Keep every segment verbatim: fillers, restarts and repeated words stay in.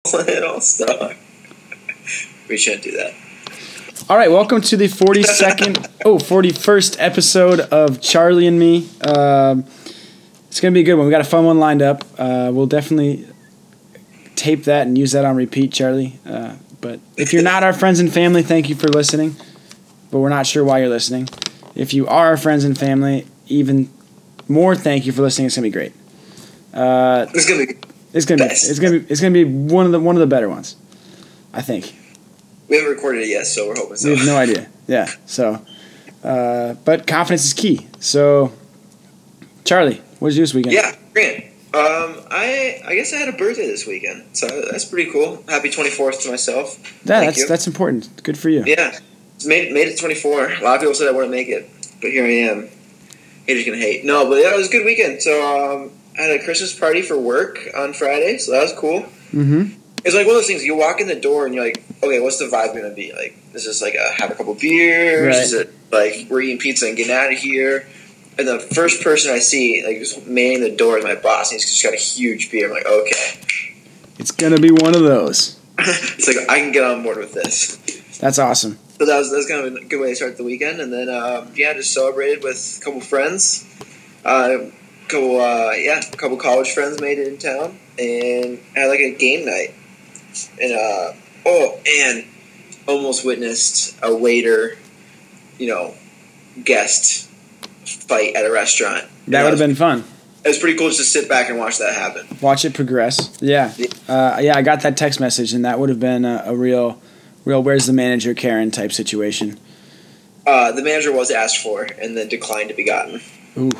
it all stuck. We shouldn't do that. All right, welcome to the forty-second, oh, forty-first episode of Charlie and Me. Um, it's going to be a good one. We got a fun one lined up. Uh, we'll definitely tape that and use that on repeat, Charlie. Uh, but if you're not our friends and family, thank you for listening. But we're not sure why you're listening. If you are our friends and family, even more thank you for listening. It's going to be great. Uh, It's gonna be. it's going to be. It's going to be. It's going to be one of the one of the better ones, I think. We haven't recorded it yet, so we're hoping so. We have no idea. Yeah. So, uh, but confidence is key. So, Charlie, what did you do this weekend? Yeah, Grant. Um, I I guess I had a birthday this weekend, so that's pretty cool. Happy twenty-fourth to myself. Yeah, Thank that's you. that's important. Good for you. Yeah, made made it twenty-four. A lot of people said I wouldn't make it, but here I am. Haters gonna hate. No, but yeah, it was a good weekend. So um, I had a Christmas party for work on Friday, so that was cool. Mm-hmm. It's like one of those things. You walk in the door and you're like, okay, what's the vibe gonna be? Like, is this like a have a couple beers? Right. Is it like we're eating pizza and getting out of here? And the first person I see, like, just manning the door is my boss, and he's just got a huge beer. I'm like, okay. It's gonna be one of those. It's like I can get on board with this. That's awesome. So that was that was kind of a good way to start the weekend, and then um, yeah, just celebrated with a couple friends, uh, couple uh, yeah, a couple college friends made it in town, and had like a game night, and uh, oh, and almost witnessed a waiter, you know, guest fight at a restaurant. That would have been fun. It was pretty cool just to sit back and watch that happen. Watch it progress. Yeah. Uh, yeah, I got that text message, and that would have been a, a real, real. Where's the manager, Karen type situation. Uh, the manager was asked for and then declined to be gotten. Ooh.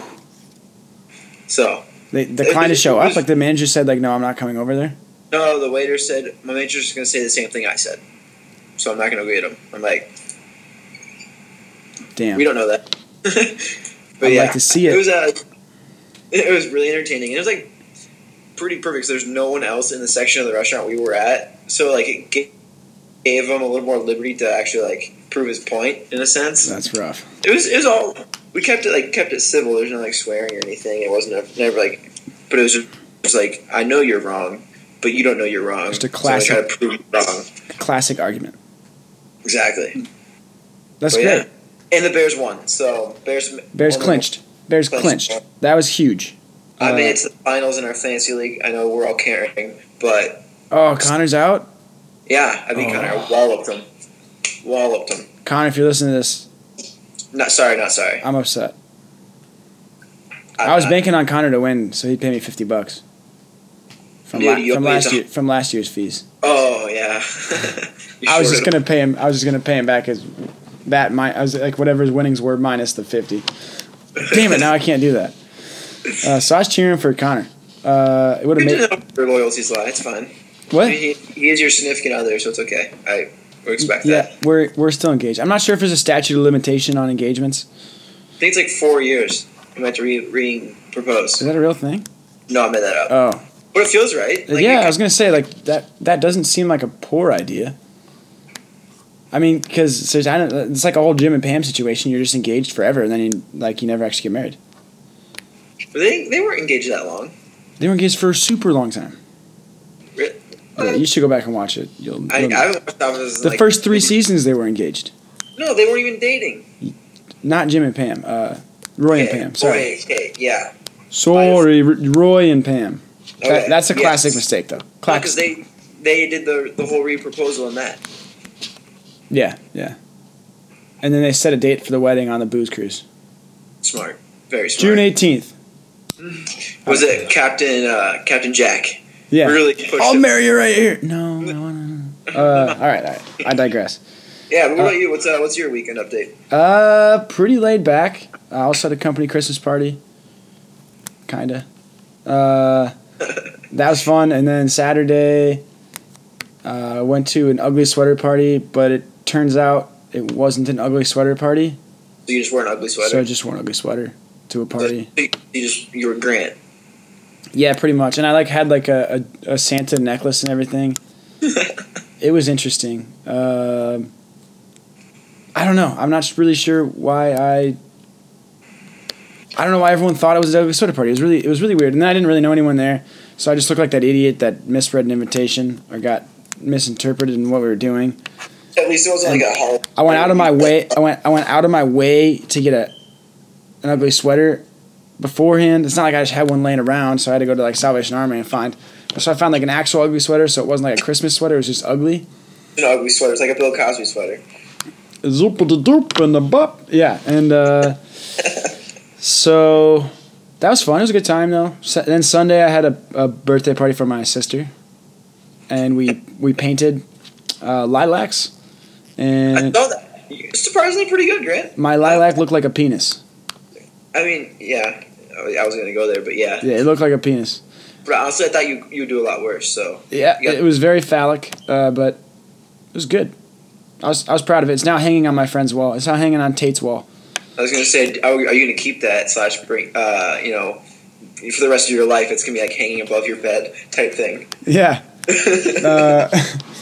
So They declined to show up. Like the manager said, like, no, I'm not coming over there. no, the waiter said my manager's just gonna say the same thing I said, so I'm not gonna go get him. I'm like, Damn. we don't know that. But I'd yeah, like to see it. It was uh, it was really entertaining. It was like pretty perfect. 'Cause there's no one else in the section of the restaurant we were at, so like it gave, gave him a little more liberty to actually like prove his point in a sense. That's rough. It was it was all we kept it like kept it civil. There's no like swearing or anything. It wasn't a, never like, but it was just it was like I know you're wrong, but you don't know you're wrong. Just a classic- So I try to prove you wrong. Classic argument. Exactly. That's But, great. yeah. And the Bears won. So Bears Bears won the- clinched. Bears Clinched. clinched. That was huge. I Uh, made it to the finals in our fantasy league. I know we're all caring, but Oh, Connor's out? yeah, I beat Oh. Connor. I walloped him. Walloped him. Connor, if you're listening to this, Not sorry, not sorry. I'm upset. I was banking on Connor to win, so he'd pay me fifty bucks from, Dude, la- you from owe me last the- year from last year's fees. Oh yeah. You I was shorted just gonna pay him. I was just gonna pay him back as that. My I was like whatever his winnings were minus the fifty. Damn it! Now I can't do that. Uh, so I was cheering for Connor. Uh, it would him. have You made didn't know your loyalty's lie. It's fine. what? He, he is your significant other, so it's okay. I would expect Yeah, that. we're we're still engaged. I'm not sure if there's a statute of limitation on engagements. I think it's like four years. I'm about to re, re propose. Is that a real thing? No, I made that up. Oh, But it feels right. Like, yeah. you- I was gonna say like that. That doesn't seem like a poor idea. I mean, because it's like a whole Jim and Pam situation. You're just engaged forever, and then you, like you never actually get married. But they they weren't engaged that long. They were engaged for a super long time. Re- Yeah, you should go back and watch it. You'll. I, you'll- I haven't watched that was the like, first three seasons they were engaged. No, they weren't even dating. Not Jim and Pam. Uh, Roy Okay, and Pam. Sorry. Okay, okay, yeah. Sorry, R- Roy and Pam. That- Okay, that's a classic yes. mistake, though. Because Classic. they they did the the whole re-proposal in that. Yeah, yeah. And then they set a date for the wedding on the booze cruise. Smart, very smart. June eighteenth. Was it Captain uh, Captain Jack? Yeah. Really pushed I'll it. marry you right here. No, no, no, no. Uh, all right, all right. I digress. Yeah, but what Uh, about you? What's uh, what's your weekend update? Uh, pretty laid back. I also had a company Christmas party. Kinda. Uh, that was fun. And then Saturday, I uh, went to an ugly sweater party, but it turns out it wasn't an ugly sweater party. So you just wore an ugly sweater. So I just wore an ugly sweater to a party. You just you were Grant. Yeah, pretty much. And I like had like a, a, a Santa necklace and everything. It was interesting. Um I don't know. I'm not really sure why I I don't know why everyone thought it was an ugly sweater party. It was really, it was really weird. And then I didn't really know anyone there, so I just looked like that idiot that misread an invitation or got misinterpreted in what we were doing. At least it wasn't And like a holiday. I went out of my way. I went. I went out of my way to get a an ugly sweater beforehand. It's not like I just had one laying around, so I had to go to like Salvation Army and find. So I found like an actual ugly sweater, so it wasn't like a Christmas sweater. It was just ugly. An ugly sweater. It's like a Bill Cosby sweater. Zoop the doop and the bop. Yeah, and uh, so that was fun. It was a good time though. So, then Sunday I had a, a birthday party for my sister, and we we painted uh, lilacs. And I saw that. You're surprisingly pretty good, Grant. my lilac looked like a penis. I mean, yeah. I was gonna go there, but yeah. Yeah, it looked like a penis. But honestly, I thought you you would do a lot worse. So Yeah, got- it was very phallic, uh, but it was good. I was I was proud of it. It's now hanging on my friend's wall. It's now hanging on Tate's wall. I was gonna say, are, are you gonna keep that slash bring? Uh, you know, for the rest of your life, it's gonna be like hanging above your bed type thing. Yeah. Uh,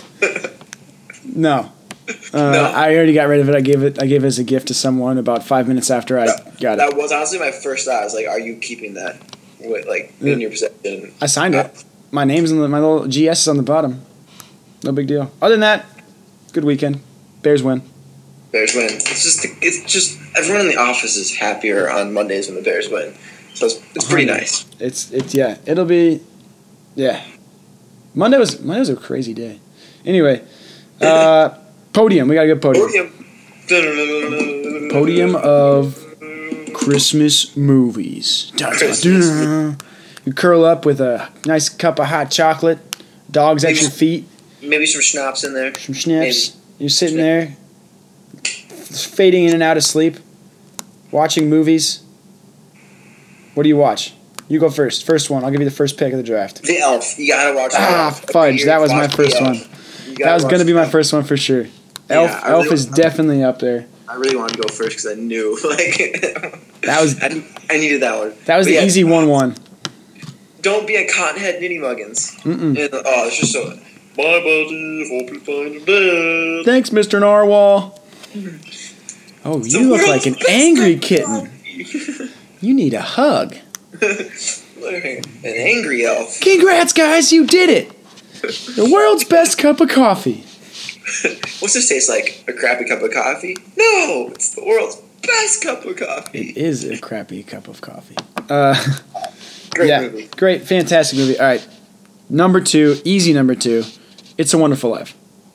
no. Uh, No. I already got rid of it. I gave it. I gave it as a gift to someone about five minutes after I That, got it. that was honestly my first thought. I was like, are you keeping that, with, like in Yeah. your possession? I signed it. My name's on the my little G S is on the bottom. No big deal. Other than that, good weekend. Bears win. Bears win. It's just it's just everyone in the office is happier on Mondays when the Bears win. So it's, it's pretty nice. It's it's yeah. It'll be, yeah. Monday was Monday was a crazy day. Anyway, uh, podium. We got a good podium. Podium. Podium of Christmas movies. Dun, dun, Christmas. dun. You curl up with a nice cup of hot chocolate, dogs at your feet, Maybe some schnapps in there. some schnapps. You're sitting there, fading in and out of sleep, watching movies. What do you watch? You go first. First one. I'll give you the first pick of the draft. The Elf. You gotta watch. The Ah, Elf. fudge. That was my Watch The first Elf. one. You gotta That was watch going to be The my Elf. first one for sure. Yeah, Elf, I Elf really is want- definitely up there. I really wanted to go first because I knew like That was I, I needed that one. that was But the yeah, easy one one. Don't be a cottonhead nitty muggins. Mm-mm. And, oh, it's just so. Bye, buddy. Hope you find a bed. Thanks, Mister Narwhal. Oh, The you look world's like an best angry cup of kitten. coffee. You need a hug. An angry elf. Congrats, guys, you did it. The world's best cup of coffee. What's this taste like? A crappy cup of coffee? No, it's the world's best cup of coffee. It is a crappy cup of coffee. Uh, Great yeah, movie. great, fantastic movie. All right, number two, easy number two. It's a Wonderful Life.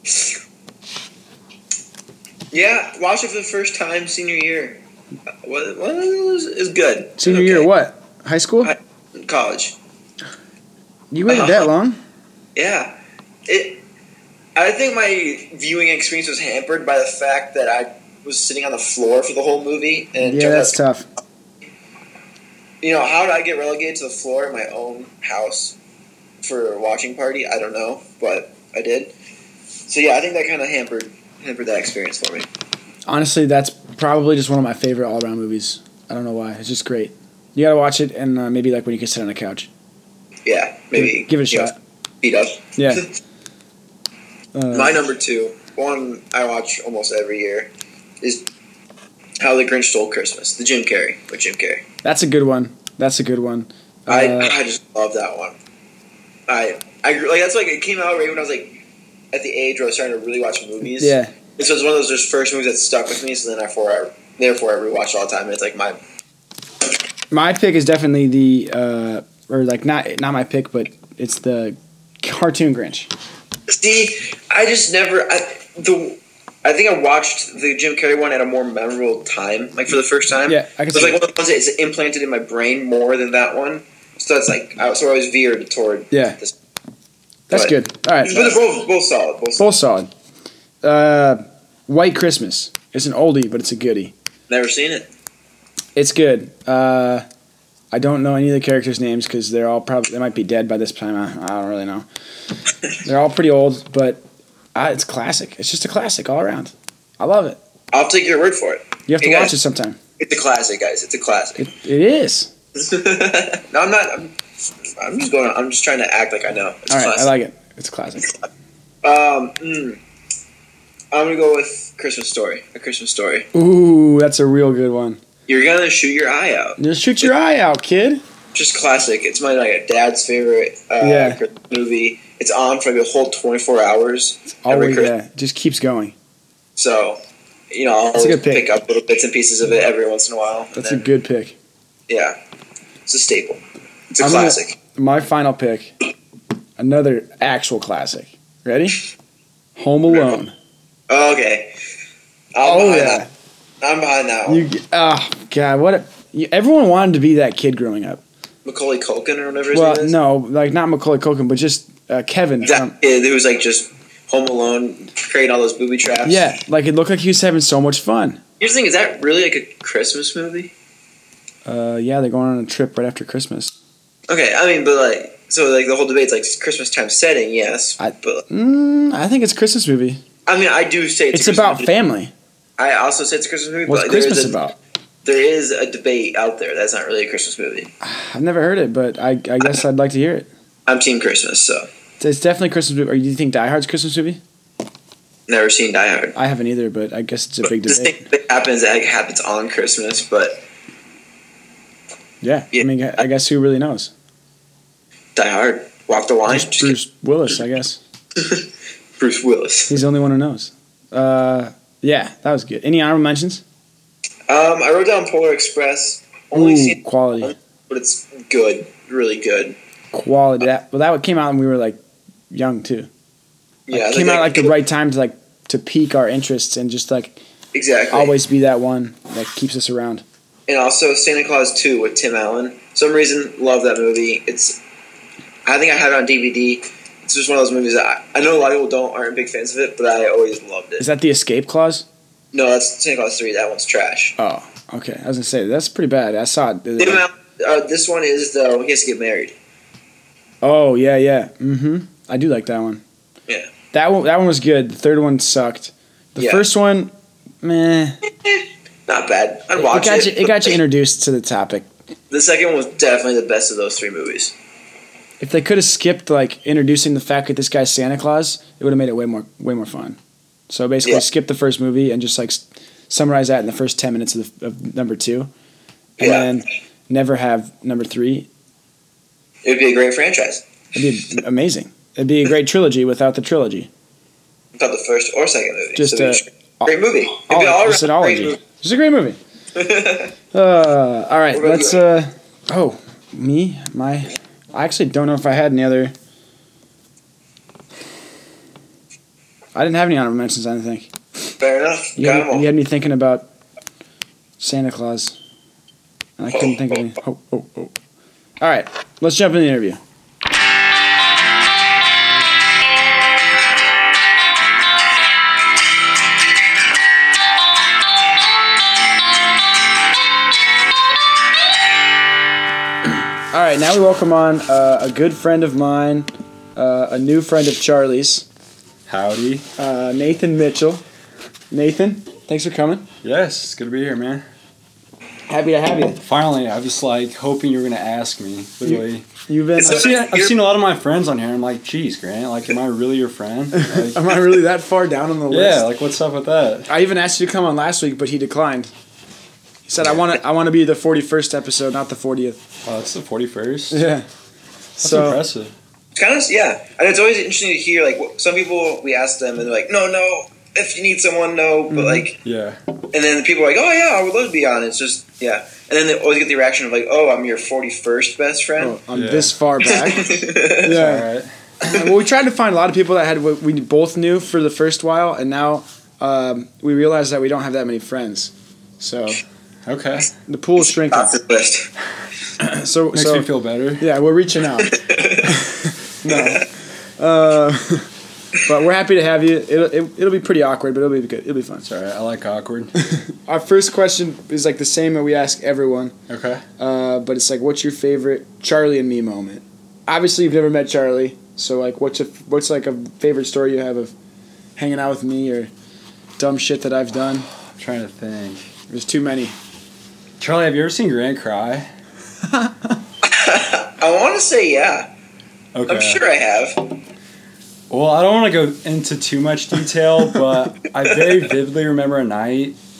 Yeah, watch it for the first time senior year. What, what is, is good. Senior Okay. year, what? High school? Hi- College. You waited that long? Yeah. It. I think my viewing experience was hampered by the fact that I was sitting on the floor for the whole movie. And it Yeah, turned that's out- tough. You know, how did I get relegated to the floor in my own house for a watching party? I don't know, but I did. So yeah, I think that kind of hampered hampered that experience for me. Honestly, that's probably just one of my favorite all-around movies. I don't know why. It's just great. You gotta watch it, and uh, maybe like when you can sit on a couch. Yeah, maybe Give it a you know, shot. Beat up. Yeah. Uh, My number two, one I watch almost every year, is How the Grinch Stole Christmas. The Jim Carrey with Jim Carrey. That's a good one. That's a good one. I Uh, I just love that one. I I like that's like it came out right when I was like at the age where I was starting to really watch movies. yeah. And so it's one of those just first movies that stuck with me. So then therefore I therefore I rewatch all the time. And it's like my My pick is definitely the, uh, or like not not my pick, but it's the cartoon Grinch. see. I just never I the. I think I watched the Jim Carrey one at a more memorable time, like for the first time. Yeah, I can It was see like one of the ones that is implanted in my brain more than that one. So it's like I, so I always veered toward Yeah. this. That's But- good. All right. But they're both both solid. Both solid. Both solid. Uh, White Christmas. It's an oldie, but it's a goodie. Never seen it. It's good. Uh, I don't know any of the characters' names because they're all probably they might be dead by this time. I, I don't really know. They're all pretty old, but uh, it's classic. It's just a classic all around. I love it. I'll take your word for it. You have to Hey, watch guys. it sometime. It's a classic, guys. It's a classic. It, it is. no, I'm not. I'm, I'm just going. I'm just trying to act like I know. It's All a right, I classic. like it. It's a classic. Um, mm, I'm gonna go with Christmas Story. A Christmas Story. Ooh, that's a real good one. You You're gonna shoot your eye out. Just shoot your eye out, kid. Just classic. It's my like a dad's favorite uh, Yeah. Christmas movie. It's on for like a whole twenty-four hours. every Always, Christmas. yeah. Just keeps going. So, you know, I'll That's a always good pick. pick up little bits and pieces of it every once in a while. and That's a then- good pick. Yeah, it's a staple. It's a I'm gonna- classic. My final pick, another actual classic. Ready? Home Alone. Oh, okay. I'm Oh behind yeah. that. I'm behind that one. You. Oh God, what? A, you, everyone wanted to be that kid growing up. Macaulay Culkin or whatever his Well, name is. no, like not Macaulay Culkin, but just uh, Kevin. That From, kid who was like just home alone, creating all those booby traps. yeah, like it looked like he was having so much fun. Here's the thing: is that really like a Christmas movie? Uh, yeah, they're going on a trip right after Christmas. Okay, I mean, but like, so like the whole debate's like Christmas time setting, yes. I- but Mm, I think it's a Christmas movie. I mean, I do say it's, It's a Christmas about movie. family. I also say it's a Christmas movie. What's but there is Christmas a, about? There is a debate out there that's not really a Christmas movie. I've never heard it, but I, I guess I'd like to hear it. I'm Team Christmas, so It's definitely a Christmas movie. Or do you think Die Hard's a Christmas movie? never seen Die Hard. I haven't either, but I guess it's a But big this debate. thing that happens that happens on Christmas, but Yeah, Yeah. I mean, I guess who really knows? Die Hard, Walk the Line, Just Bruce Willis, I guess. Bruce Willis. He's the only one who knows. Uh, yeah, that was good. Any honorable mentions? Um, I wrote down Polar Express. Only Ooh, seen, quality, but it's good, really good. quality. That well, that came out when we were like young too. Like, Yeah, it came out like the right time to like to pique our interests and just like exactly. always be that one that keeps us around. And also Santa Claus two with Tim Allen. For some reason, love that movie. It's, I think I have it on D V D. It's just one of those movies that I, I know a lot of people don't aren't big fans of it, but I always loved it. Is that the escape clause? No, that's Santa Claus three. That one's trash. Oh, okay. I was gonna say that's pretty bad. I saw it. the other Tim day. Allen, uh, this one is though he has to get married. Oh yeah, yeah. Mm-hmm. I do like that one. Yeah. That one. That one was good. The third one sucked. The Yeah. first one, meh. Not bad. I'd It watch got it. you. It got you introduced to the topic. The second one was definitely the best of those three movies. If they could have skipped like introducing the fact that this guy's Santa Claus, it would have made it way more way more fun. So basically, Yeah. skip the first movie and just like s- summarize that in the first ten minutes of, the, of number two, and Yeah. then never have number three. It would be a great franchise. It'd be amazing. It'd be a great trilogy without the trilogy. Without the first or second movie. Just So a it'd be a great movie. It'd all, be all just an around great ology. It's a great movie. movie. Uh, all right, What about let's. you? Uh, oh, me, my. I actually don't know if I had any other. I didn't have any honorable mentions. I don't think. Fair enough. You Got 'em had, all. you had me thinking about Santa Claus, and I couldn't Oh, think of oh, any. Oh, oh, oh. All right, let's jump in the interview. All right, now we welcome on uh, a good friend of mine, uh, a new friend of Charlie's, Howdy. uh, Nathan Mitchell. Nathan, thanks for coming. Yes, it's good to be here, man. Happy to have you. Finally, I was like hoping you were gonna ask me. Literally, You've been. It's I've a- seen I've seen a lot of my friends on here. I'm like, geez, Grant, like, am I really your friend? Like, Am I really that far down on the list? yeah, like, what's up with that? I even asked you to come on last week, but he declined. He said, "I want to. I want to be the forty-first episode, not the fortieth." Oh, it's the forty-first. Yeah. That's So impressive. It's kind of yeah, and it's always interesting to hear like what, some people we ask them and they're like, no, no, if you need someone, no, but Mhm. like, Yeah. and then the people are like, oh yeah, I would love to be on. It's just yeah, and then they always get the reaction of like, oh, I'm your forty-first best friend. oh, I'm Yeah. this far back. All yeah. right. Well, we tried to find a lot of people that had what we both knew for the first while, and now um, we realize that we don't have that many friends. So Okay. the pool is shrinking. Off the list. So Makes so me feel better. yeah, we're reaching out. No. Uh, but we're happy to have you. It'll, it, it'll be pretty awkward, but it'll be good. It'll be fun. It's all right. I like awkward. Our first question is like the same that we ask everyone, Okay. uh, but it's like, what's your favorite Charlie and me moment? Obviously, you've never met Charlie, so like, what's a what's like a favorite story you have of hanging out with me or dumb shit that I've done? I'm trying to think. There's too many. Charlie, have you ever seen Grant cry? I want to say yeah. Okay. I'm sure I have. Well, I don't want to go into too much detail, but I very vividly remember a night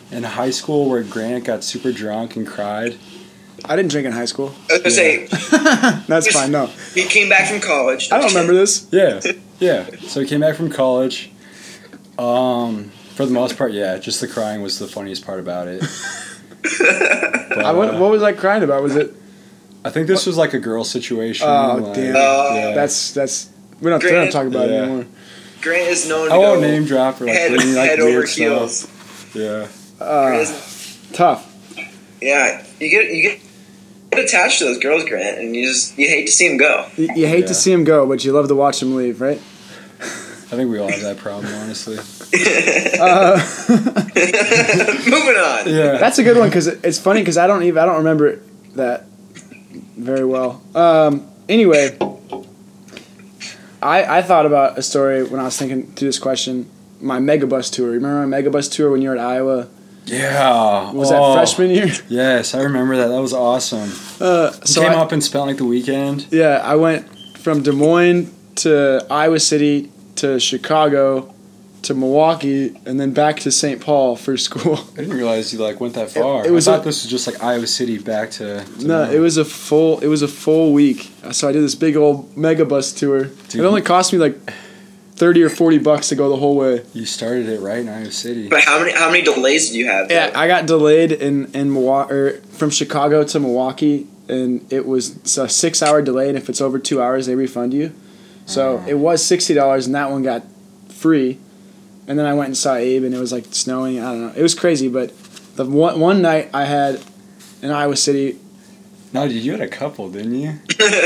in high school where Grant got super drunk and cried? I didn't drink in high school. I was gonna say That's fine. No, he came back from college. I don't remember this. Yeah, yeah. So he came back from college. Um, for the most part, yeah, just the crying was the funniest part about it. But, I, what, what was I crying about? Was it? I think this was like a girl situation. Oh, like, damn. Uh, yeah. That's that's. We don't, we don't talk about Yeah. it anymore. Grant is known to I won't go name drop or like, head, really, like head weird over stuff. heels. Yeah. Uh, Grant is- tough. yeah, you get you get get attached to those girls, Grant, and you just you hate to see them go. You, you hate Yeah. to see him go, but you love to watch him leave, right? I think we all have that problem, honestly. Uh, Moving on. Yeah. that's a good one because it's funny because I don't even I don't remember that very well. Um, anyway, I I thought about a story when I was thinking through this question. My Megabus tour. Remember my Megabus tour when you were at Iowa? Yeah. Was Oh, that freshman year? Yes, I remember that. That was awesome. Uh, You so came I- up and spent like the weekend. Yeah, I went from Des Moines to Iowa City to Chicago to Milwaukee and then back to Saint Paul for school. I didn't realize you like went that far. it was I thought a- this was just like Iowa City back to. to No, it was a full it was a full week. So I did this big old Megabus tour. Dude. It only cost me like thirty or forty bucks to go the whole way. You started it right in Iowa City. But how many how many delays did you have? Yeah, though? I got delayed in in Milwaukee or from Chicago to Milwaukee, and it was it's a six hour delay. And if it's over two hours, they refund you. So Oh. it was sixty dollars, and that one got free. And then I went and saw Abe, and it was like snowing. I don't know. It was crazy, but the one one night I had in Iowa City, No, dude, you had a couple, didn't you?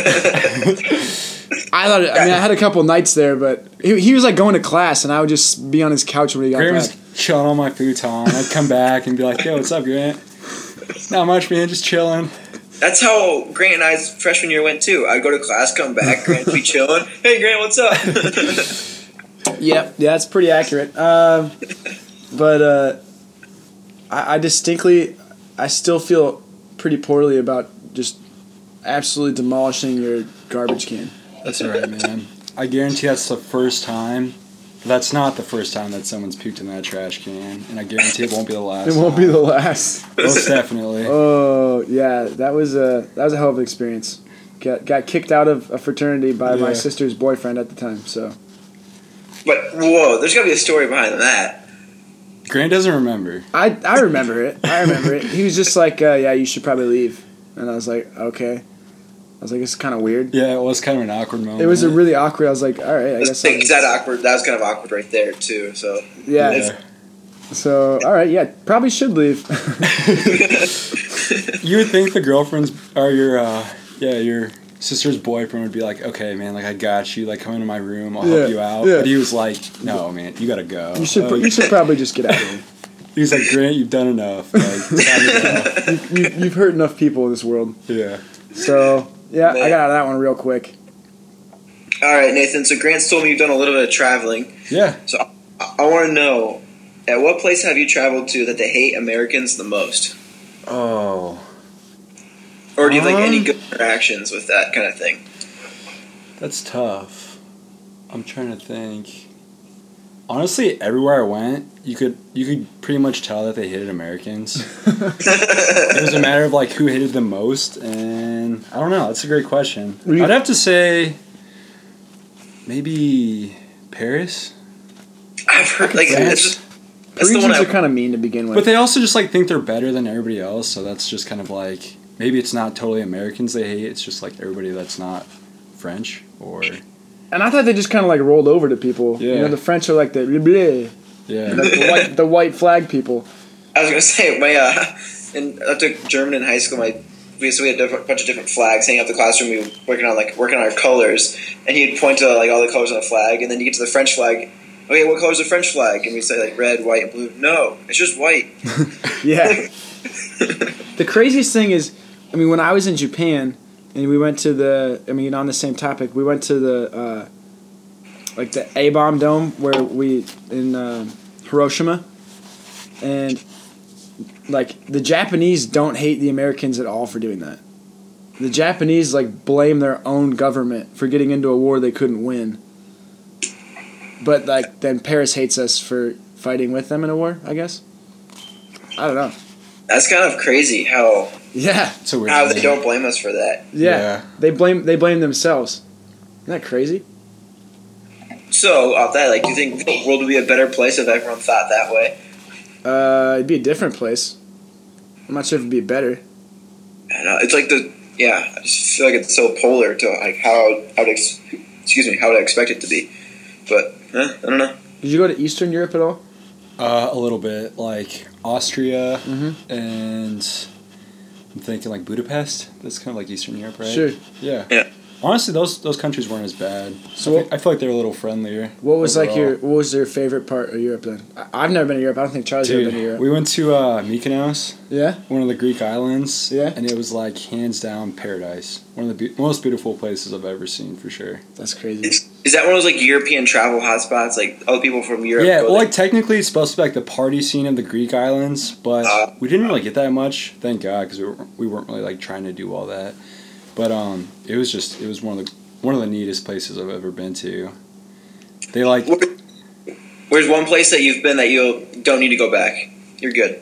I thought. I mean, I had a couple nights there, but he, he was like going to class, and I would just be on his couch when he got Grant back. was chilling on my futon. I'd come back and be like, "Yo, what's up, Grant?" Not much, man. Just chilling. That's how Grant and I's freshman year went too. I'd go to class, come back, Grant would be chilling. Hey, Grant, what's up? Yep, yeah, that's pretty accurate. Um, but uh, I, I distinctly, I still feel pretty poorly about just absolutely demolishing your garbage can. That's all right, man. I guarantee that's the first time. That's not the first time that someone's puked in that trash can, and I guarantee it won't be the last. It won't be time. the last. Most definitely. Oh yeah, that was a that was a hell of an experience. Got got kicked out of a fraternity by my Yeah. sister's boyfriend at the time. So But whoa, there's got to be a story behind that. Grant doesn't remember. I I remember it. I remember it. He was just like, uh, yeah, you should probably leave, and I was like, okay. I was like, it's kind of weird. Yeah, it was kind of an awkward moment. It was a really awkward. I was like, all right, I guess. I'll Is just- that awkward? That was kind of awkward right there too. So yeah. Yeah. So all right, yeah, probably should leave. You would think the girlfriend's or your uh, yeah your sister's boyfriend would be like, okay, man, like I got you, like come into my room, I'll Yeah, help you out. yeah. But he was like, no, man, you gotta go. You should Like, you should probably just get out of here. he was like, Grant, you've done enough. Like, it's time to You, you, you've hurt enough people in this world. go. Yeah. So yeah, I Man. got out of that one real quick. all right, Nathan. So Grant's told me you've done a little bit of traveling. Yeah. So I, I want to know, at what place have you traveled to that they hate Americans the most? Oh, Or do you have like any Um, good interactions with that kind of thing? that's tough. I'm trying to think. Honestly, everywhere I went, you could you could pretty much tell that they hated Americans. It was a matter of like who hated them most, and I don't know. That's a great question. Were you- I'd have to say maybe Paris, I've heard like France. it's just, that's the one Parisians I, are kind of mean to begin with. but they also just like think they're better than everybody else. So that's just kind of like maybe it's not totally Americans they hate. It's just like everybody that's not French or and I thought they just kind of like rolled over to people. You Yeah. know, the French are like the bleh, yeah. the, the white the white flag people. I was gonna say my uh, and I took German in high school. My we so we had a different, bunch of different flags hanging up the classroom. We were working on like working on our colors, and he'd point to like all the colors on the flag, and then you get to the French flag. Okay, what color is the French flag? And we say like red, white, and blue. No, it's just white. Yeah. The craziest thing is, I mean, when I was in Japan and we went to the, I mean, on the same topic, we went to the, uh, like the A-bomb dome where we, in uh, Hiroshima, and like the Japanese don't hate the Americans at all for doing that. The Japanese like blame their own government for getting into a war they couldn't win. But like then Paris hates us for fighting with them in a war, I guess. I don't know. That's kind of crazy how Yeah, It's a weird how thing. they don't blame us for that. yeah. Yeah. They blame they blame themselves. Isn't that crazy? So, off that, like, do you think the world would be a better place if everyone thought that way? Uh, it'd be a different place. I'm not sure if it'd be better. I don't know. It's like the yeah. I just feel like it's so polar to like how I would ex- excuse me how would I expect it to be, but eh, I don't know. Did you go to Eastern Europe at all? Uh, a little bit, like Austria, Mm-hmm. and I'm thinking like Budapest. That's kind of like Eastern Europe, right? Sure. Yeah. Yeah. Honestly, those those countries weren't as bad. So I, what- feel, I feel like they were a little friendlier. What was like overall. your what was your favorite part of Europe then? I, I've never been to Europe. I don't think Charlie's ever Dude, been to Europe. we went to uh, Mykonos, Yeah. one of the Greek islands. Yeah. And it was like hands down paradise. One of the be- most beautiful places I've ever seen for sure. That's crazy. Is, is that one of those like European travel hotspots? Like other people from Europe. Yeah, go well, there? like technically it's supposed to be like the party scene of the Greek islands, but Uh. we didn't really get that much. Thank God, because we, were, we weren't really like trying to do all that. But um, it was just it was one of the one of the neatest places I've ever been to. They like Where- Where's one place that you've been that you don't need to go back? You're good.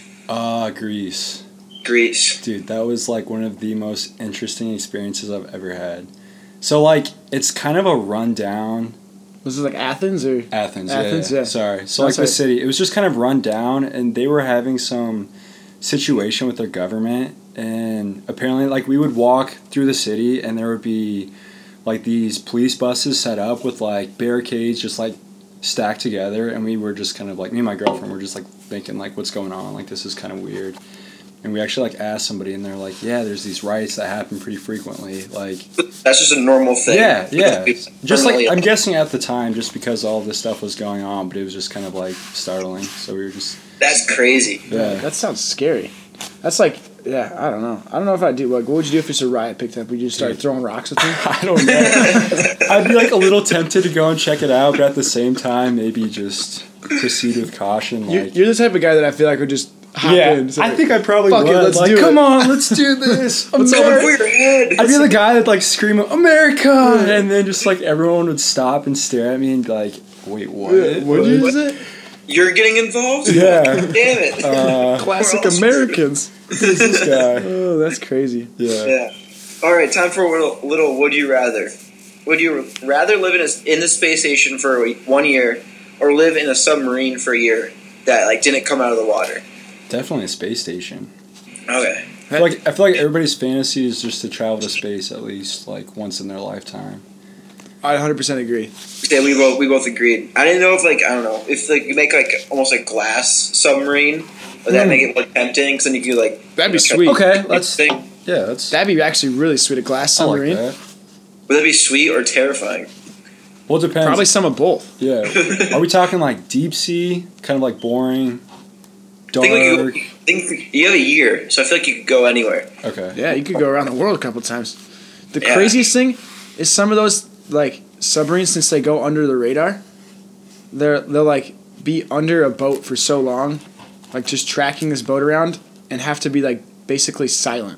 uh Greece, Greece. dude. That was like one of the most interesting experiences I've ever had. So like it's kind of a rundown. Was it like Athens or? Athens, Athens, yeah, yeah. Sorry. So That's like the right. city, it was just kind of run down, and they were having some situation with their government, and apparently, like we would walk through the city, and there would be like these police buses set up with like barricades, just like stacked together, and we were just kind of like me and my girlfriend were just like thinking like, what's going on? Like this is kind of weird. And we actually like asked somebody, and they're like, yeah, there's these riots that happen pretty frequently, like. That's just a normal thing. Yeah, yeah. Just like Permanently- I'm guessing at the time, just because all this stuff was going on, but it was just kind of like startling. So we were just That's crazy. yeah. That sounds scary. That's like yeah. I don't know. I don't know if I do. Like, what would you do if it's a riot picked up? Would you just start Dude. throwing rocks at them? I don't know. I'd be like a little tempted to go and check it out, but at the same time, maybe just proceed with caution. You're, Like you're the type of guy that I feel like would just hop yeah, in. So I like, think I probably fuck would. it, let's like, do come it. on, let's do this. Let's Over America. your head. I'd be the guy that like scream America, and then just like everyone would stop and stare at me and be like, "Wait, what? Yeah, what is it? You're getting involved? Yeah. Damn it. Uh, Classic We're all Americans. who's this guy? Oh, that's crazy. Yeah. Yeah. All right, time for a little, little would you rather. Would you rather live in a, in the space station for a week- one year or live in a submarine for a year that like didn't come out of the water? Definitely a space station. Okay. I feel like I feel like everybody's fantasy is just to travel to space at least like once in their lifetime. I one hundred percent agree. Yeah, we both we both agreed. I didn't know if like I don't know if like you make like almost like glass submarine, would that Mm. make it like tempting? Because then you could like That'd be you know, sweet. Okay, Thing. let's yeah, that's That'd be actually really sweet. A glass I like submarine. that. Would that be sweet or terrifying? Well, it depends. Probably some of both. Yeah. Are we talking like deep sea, kind of like boring, dark? Think like you, think you have a year, so I feel like you could go anywhere. Okay. Yeah, you could go around the world a couple times. The Yeah. craziest thing is some of those like submarines, since they go under the radar, they're they'll like be under a boat for so long, like just tracking this boat around, and have to be like basically silent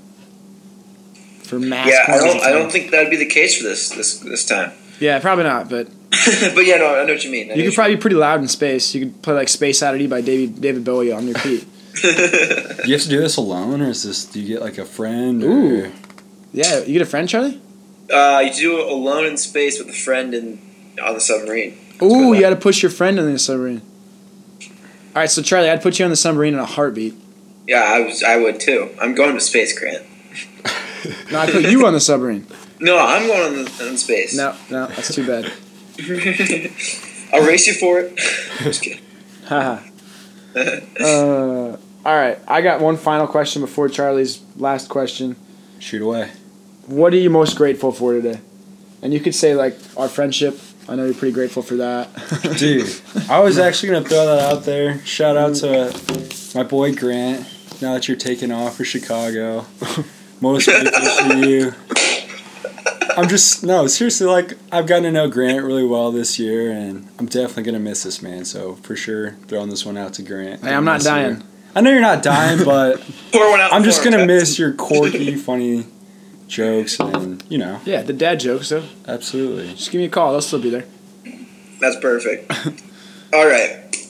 for mass. yeah, I quantities don't of I time. don't think that'd be the case for this this this time. Yeah, probably not. But But yeah, no, I know what you mean. I know you could what probably be pretty loud in space. You could play like Space Oddity by David David Bowie on your feet. you mean. Do you have to do this alone, or is this? Do you get like a friend? Or, Ooh. Yeah, you get a friend, Charlie? uh, you do it alone in space with a friend in on the submarine. Ooh, good. you got to push your friend in the submarine. All right, so Charlie, I'd put you on the submarine in a heartbeat. Yeah, I was. I would too. I'm going to space, Grant. No, I put you on the submarine. No, I'm going on the, in space. No, no, that's too bad. I'll race you for it. Just kidding. Haha. uh, all right, I got one final question before Charlie's last question. Shoot away. What are you most grateful for today? And you could say like our friendship. I know you're pretty grateful for that. Dude, I was actually gonna throw that out there. Shout out to my boy Grant. Now that you're taking off for Chicago, most grateful for you. I'm just no seriously. Like I've gotten to know Grant really well this year, and I'm definitely gonna miss this man. So for sure, throwing this one out to Grant. Hey, I'm not This year. dying. I know you're not dying, but Pour one out. I'm just for gonna him. miss your quirky, funny jokes, and you know, Yeah, the dad jokes though. absolutely. Just give me a call. I'll still be there. That's perfect. All right.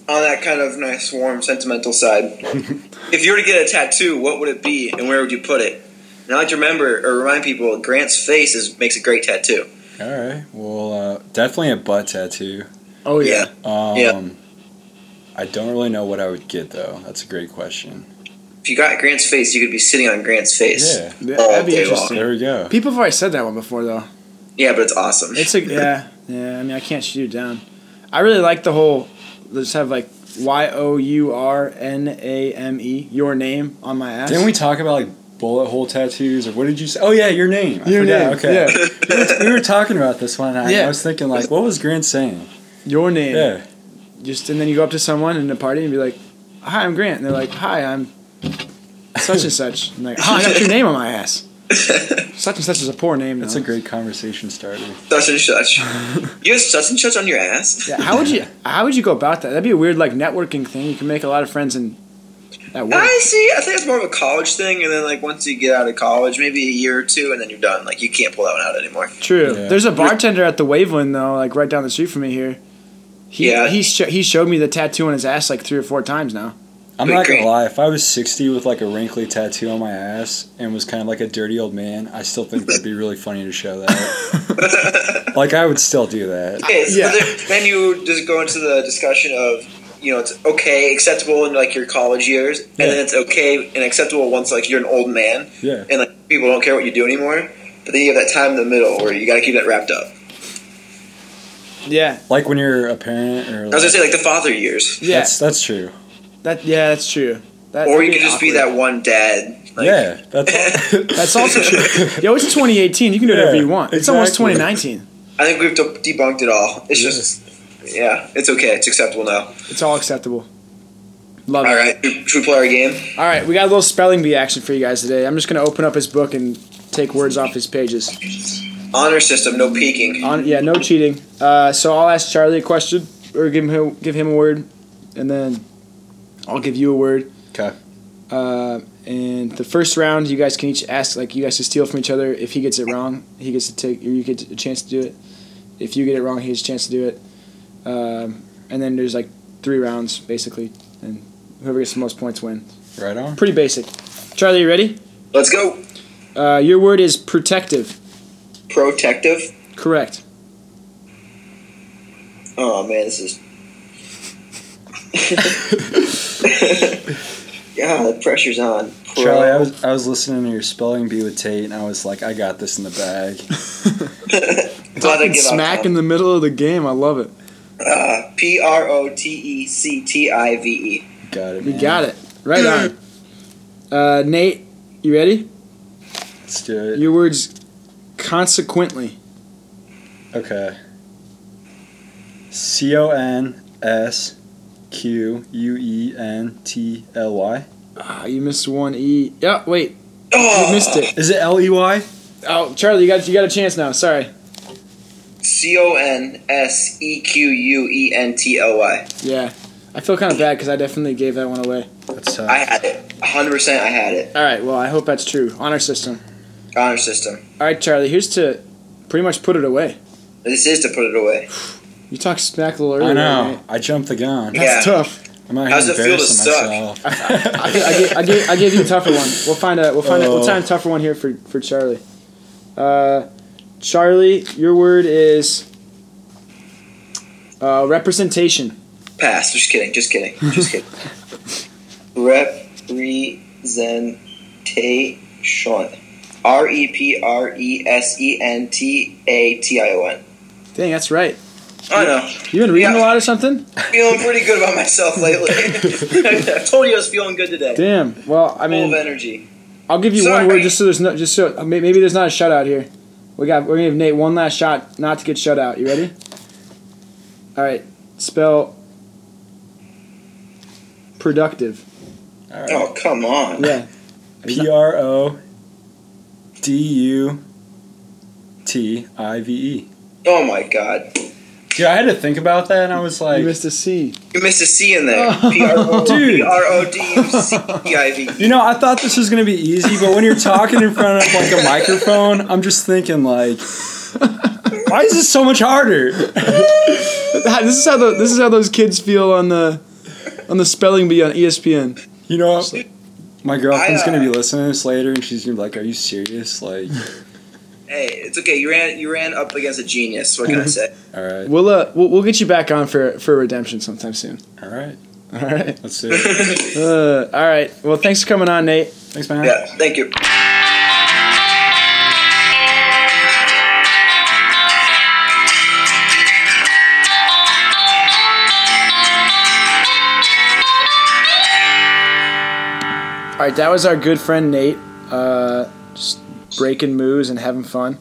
on that kind of nice, warm, sentimental side, if you were to get a tattoo, what would it be, and where would you put it? And I like to remember or remind people, Grant's face is makes a great tattoo. All right. Well, uh, definitely a butt tattoo. Oh yeah. Um, Yeah. I don't really know what I would get though. That's a great question. If you got Grant's face, you could be sitting on Grant's face. Yeah. Yeah, all that'd be day interesting. There we go. People have already said that one before though. Yeah, but it's awesome. It's a yeah, yeah. I mean, I can't shoot it down. I really like the whole. Let's have like Y O U R N A M E, your name on my ass. Didn't we talk about like bullet hole tattoos or what did you say? Oh yeah, your name. I Your forgot. name, Okay. yeah. we, were, we were talking about this one night. Yeah. I was thinking like, what was Grant saying? Your name. Yeah. Just and then you go up to someone in a party and be like, "Hi, I'm Grant," and they're like, "Hi, I'm such and such." I'm like, "Oh, I got your name on my ass." Such and such is a poor name. That's though. a great conversation starter. Such and such. You have such and such on your ass? Yeah, how would you how would you go about that? That'd be a weird like networking thing. You can make a lot of friends in at work. I see. I think it's more of a college thing, and then like once you get out of college, maybe a year or two, and then you're done. Like you can't pull that one out anymore. True. Yeah. There's a bartender at the Waveland though, like right down the street from me here. He Yeah. he sh- he showed me the tattoo on his ass like three or four times now. I'm Wait, not gonna Grant. lie. If I was sixty with like a wrinkly tattoo on my ass and was kind of like a dirty old man, I still think that'd be really funny to show that. Like I would still do that. Okay, so Yeah. then, then you just go into the discussion of, you know, it's okay, acceptable in like your college years, and Yeah. then it's okay and acceptable once like you're an old man, Yeah. and like people don't care what you do anymore. But then you have that time in the middle where you got to keep that wrapped up. Yeah. Like when you're a parent or. I was Like, gonna say like the father years, Yeah. That's that's true. That yeah, that's true. That, or that'd you could just be awkward. that one dad. Like, Yeah, that's. That's also true. Yo, it's twenty eighteen. You can do whatever Yeah, you want. It's almost exactly. twenty nineteen. I think we've de- debunked it all. It's Yeah. just, yeah, it's okay. It's acceptable now. It's all acceptable. Love All it. right, should we play our game? All right, we got a little spelling bee action for you guys today. I'm just gonna open up his book and take words off his pages. Honor system, no peeking. On yeah, no cheating. Uh, so I'll ask Charlie a question or give him give him a word, and then I'll give you a word. Okay. Uh, and the first round, you guys can each ask like you guys can steal from each other. If he gets it wrong, he gets to take or you get a chance to do it. If you get it wrong, he gets a chance to do it. Um, and then there's like three rounds basically, and whoever gets the most points wins. Right on. Pretty basic. Charlie, you ready? Let's go. Uh, your word is protective. Protective. Correct. Oh man, this is. Yeah, the pressure's on. Pro. Charlie, I was I was listening to your spelling bee with Tate, and I was like, I got this in the bag. Glad I Fucking give smack out. in the middle of the game. I love it. Uh, P R O T E C T I V E. Got it. We Man. got it. Right on. Uh, Nate, you ready? Let's do it. Your word's consequently. Okay. C O N S Q U E N T L Y. Ah, you missed one E. Yeah, wait. Oh, You missed it. Is it L E Y? Oh, Charlie, you got you got a chance now. Sorry. C O N S E Q U E N T L Y. Yeah. I feel kind of bad because I definitely gave that one away. That's tough. I had it. one hundred percent I had it. All right, well, I hope that's true. Honor system. Honor system. All right, Charlie, here's to pretty much put it away. This is to put it away. You talked smack a little earlier. I know. Nate. I jumped the gun. That's Yeah. tough. I'm out How's here it feel to embarrassing suck? myself. I, gi- I, gi- I, gave, I gave you a tougher one. We'll find a we'll find a, we'll Oh. find a tougher one here for, for Charlie. Uh, Charlie, your word is uh, representation. Pass. Just kidding. Just kidding. Just kidding. Representation. R E P R E S E N T A T I O N. Dang, that's right. I know. You been reading Yeah. a lot or something? Feeling pretty good about myself lately. I told you I was feeling good today. Damn. Well, I Full of mean, energy. I'll give you Sorry. one word just so there's no just so may- maybe there's not a shutout here. We got we're gonna give Nate one last shot not to get shut out. You ready? All right. Spell productive. All right. Oh, come on. Yeah. P R O D U T I V E. Oh, my God. Dude, I had to think about that, and I was like, You missed a C. You missed a C in there. Oh. P R O Dude. P R O D U C T I V E. you know, I thought this was gonna be easy, but when you're talking in front of like a microphone, I'm just thinking like, why is this so much harder? This is how the this is how those kids feel on the on the spelling bee on E S P N. You know, my girlfriend's I, uh, gonna be listening to this later, and she's gonna be like, "Are you serious?" Like, Hey, it's okay. You ran you ran up against a genius. What can I say? all right, We'll uh we'll, we'll get you back on for for redemption sometime soon. all right, All right. let's do it. Uh, all right. Well, thanks for coming on, Nate. Thanks, man. Yeah, thank you. All right, that was our good friend Nate. Uh, just breaking moves and having fun.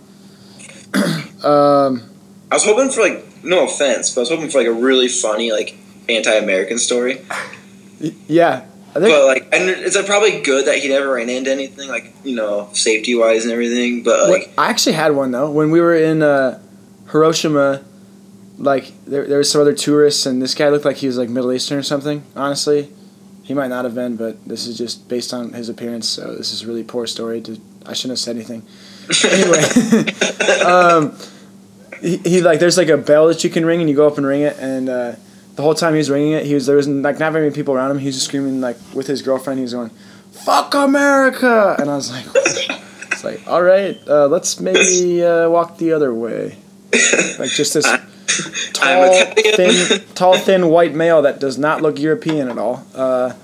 um, I was hoping for like no offense, but I was hoping for like a really funny like anti-American story. y- yeah, I think. But like, and it's uh, probably good that he never ran into anything like you know safety wise and everything. But like, What- I actually had one though when we were in uh, Hiroshima. Like there, there was some other tourists, and this guy looked like he was like Middle Eastern or something. Honestly, he might not have been, but this is just based on his appearance. So this is a really poor story. To I shouldn't have said anything. Anyway, um, he, he like there's like a bell that you can ring, and you go up and ring it, and uh, the whole time he was ringing it, he was there was like not very many people around him. He was just screaming like with his girlfriend. He was going, "Fuck America!" And I was like, "It's like all right, uh, let's maybe uh, walk the other way." Like just this tall, thin, tall, thin white male that does not look European at all. Uh,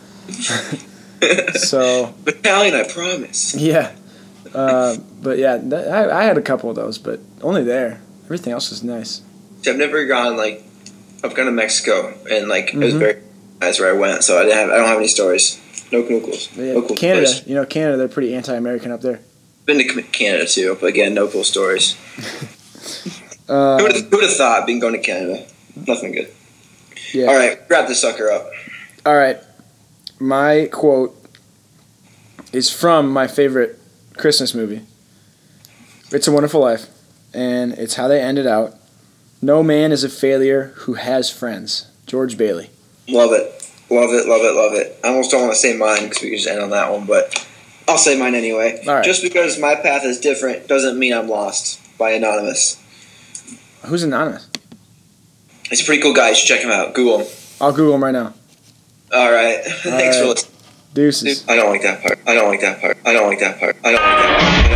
so Italian, I promise. yeah, uh, but yeah, that, I, I had a couple of those, but only there. Everything else was nice. See, I've never gone like I've gone to Mexico and like it was Mhm. very nice where I went, so I didn't have I don't have any stories. No knuckles. But yeah, No cool Canada, stories. you know, Canada, they're pretty anti-American up there. Been to Canada too, but again, no cool stories. Uh, Who would have, who would have thought being going to Canada? Nothing good. yeah. All right, wrap this sucker up. All right. My quote is from my favorite Christmas movie. It's a Wonderful Life, and it's how they end it out. No man is a failure who has friends. George Bailey. Love it, love it, love it, love it. I almost don't want to say mine because we could just end on that one, but I'll say mine anyway. All right. Just because my path is different doesn't mean I'm lost. By Anonymous. Who's anonymous? He's a pretty cool guy. You should check him out. Google him. I'll Google him right now. All right. Thanks for right. listening. Deuces. I don't like that part. I don't like that part. I don't like that part. I don't like that part.